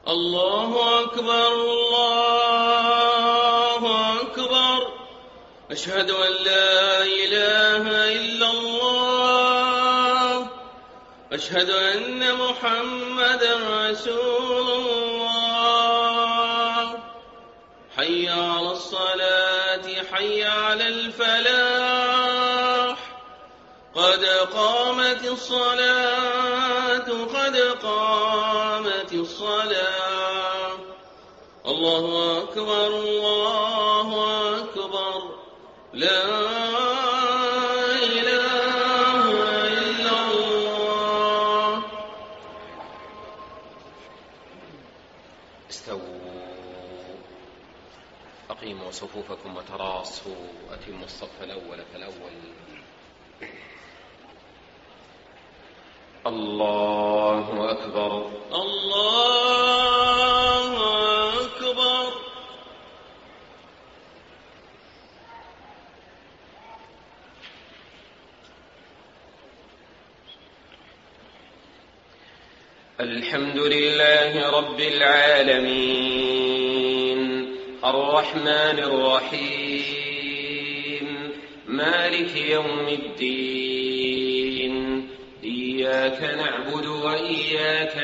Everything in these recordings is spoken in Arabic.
الله أكبر الله أكبر. أشهد أن لا إله إلا الله. أشهد أن محمدا رسول الله. حي على الصلاة حي على الفلاح. قد قامت الصلاة قد قامت الصلاة. الله أكبر الله أكبر. لا إله إلا الله. استووا، أقيموا صفوفكم وتراصوا، أتموا الصف الأول فالأول. الله أكبر الله أكبر. الحمد لله رب العالمين، الرحمن الرحيم، مالك يوم الدين. إياك نعبد وإياك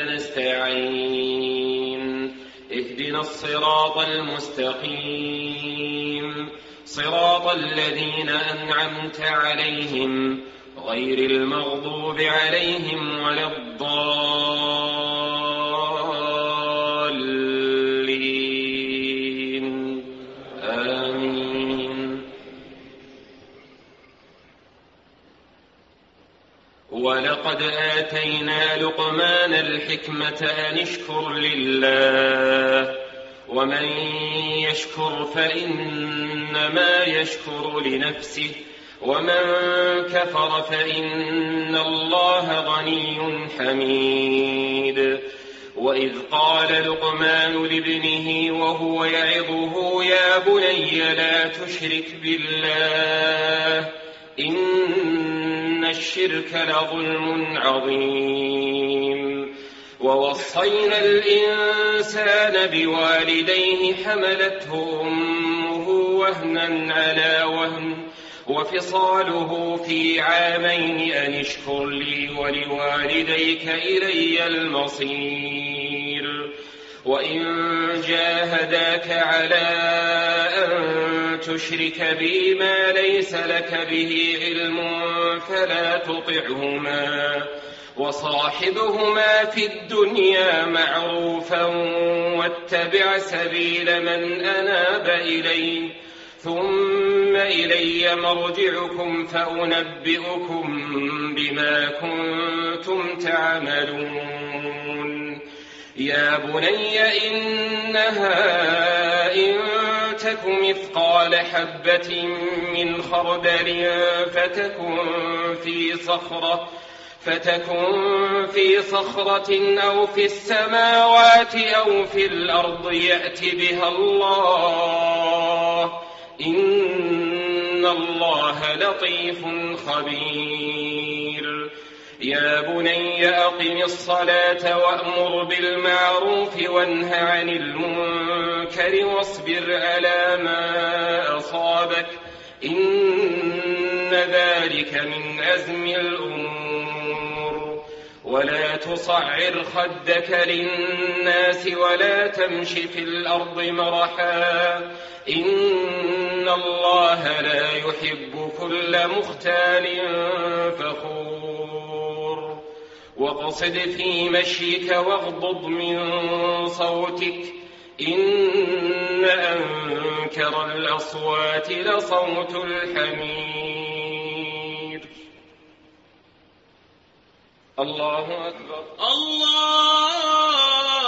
نستعين. اهدنا الصراط المستقيم، صراط الذين أنعمت عليهم غير المغضوب عليهم ولا الضالين. آمين. ولقد آتينا لقمان الحكمة أن اشكر لله، ومن يشكر فإنما يشكر لنفسه، ومن كفر فإن الله غني حميد. وإذ قال لقمان لابنه وهو يعظه يا بني لا تشرك بالله إن الشرك لظلم عظيم. ووصينا الإنسان بوالديه حملته أمه وهنا على وهن وفصاله في عامين أن اشكر لي ولوالديك إلي المصير. وإن جاهداك على أن تشرك بي ما ليس لك به علم فلا تطعهما، وصاحبهما في الدنيا معروفا، واتبع سبيل من أناب إلي، ثم إلي مرجعكم فأنبئكم بما كنتم تعملون. يا بني إنها إن تك مثقال حبة من خردل فتكن في صخرة أو في السماوات أو في الأرض يأت بها الله، إن الله لطيف خبير. يا بني أقم الصلاة وأمر بالمعروف وانه عن المنكر واصبر على ما أصابك، إن ذلك من عزم الأمور. ولا تصعر خدك للناس ولا تمش في الأرض مرحا، إن الله لا يحب كل مختال فخور. واقصد في مشيك واغضض من صوتك، إن أنكر الأصوات لصوت الحمير. الله أكبر الله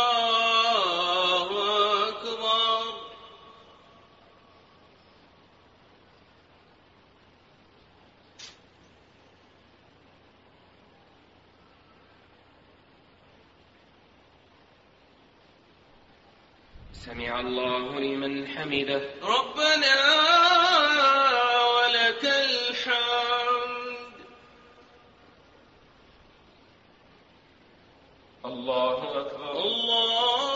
أكبر. سمع الله لمن حمده. ربنا ولك الحمد. الله أكبر. الله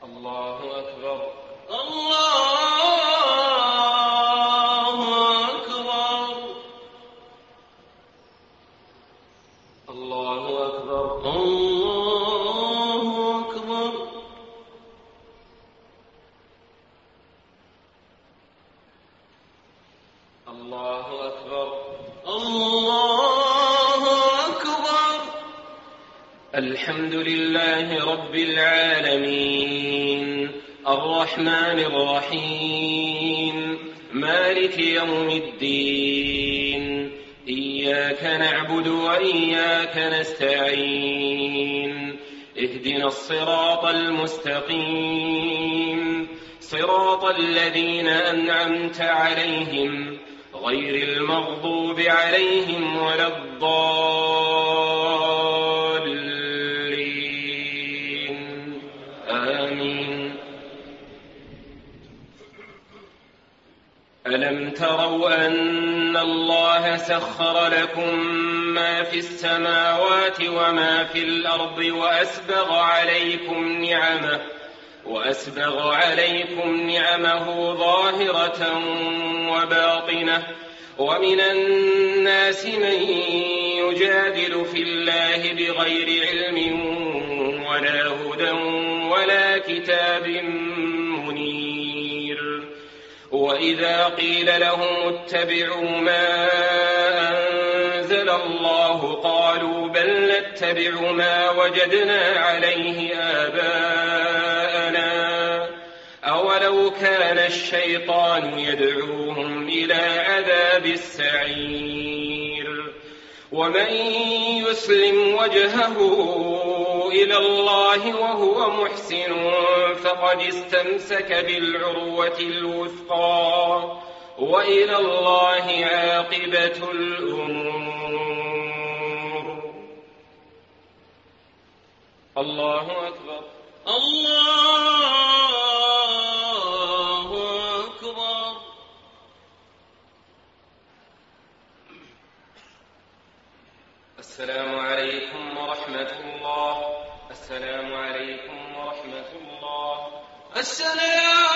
الله أكبر. الله أكبر. الله أكبر. الله أكبر. الله أكبر. الله أكبر. الحمد لله رب العالمين الرحمن الرحيم مالك يوم الدين إياك نعبد وإياك نستعين اهدنا الصراط المستقيم صراط الذين أنعمت عليهم غير المغضوب عليهم ولا الضالين آمين. ألم تروا أن الله سخر لكم ما في السماوات وما في الأرض وأسبغ عليكم نعمه ظاهرة وباطنة ومن الناس من يجادل في الله بغير علم ولا هدى ولا كتاب منير. وإذا قيل لهم اتبعوا ما أنزل الله قالوا بل نتبع ما وجدنا عليه آباءنا أولو كان الشيطان يدعوهم إلى عذاب السعير. ومن يسلم وجهه إلى الله وهو محسن فقد استمسك بالعروة الوثقى وإلى الله عاقبة الأمور. الله أكبر. الله أكبر. السلام عليكم ورحمة الله. السلام عليكم ورحمة الله. السلام